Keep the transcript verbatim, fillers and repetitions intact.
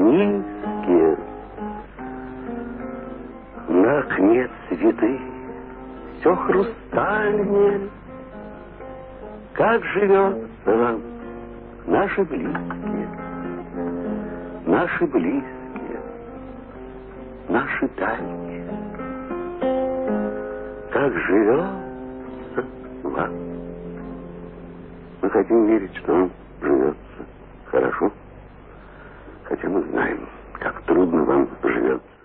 низкие, на окне цветы, все хрустальнее. Как живется вам, наши близкие, наши близкие, наши дальние? Как живется вам? Мы хотим верить, что вам живется хорошо, хотя мы знаем, как трудно вам живется.